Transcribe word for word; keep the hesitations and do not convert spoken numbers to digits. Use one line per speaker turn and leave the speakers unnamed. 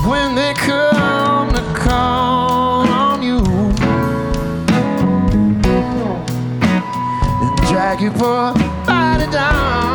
when they come to call on you and drag you for a body down.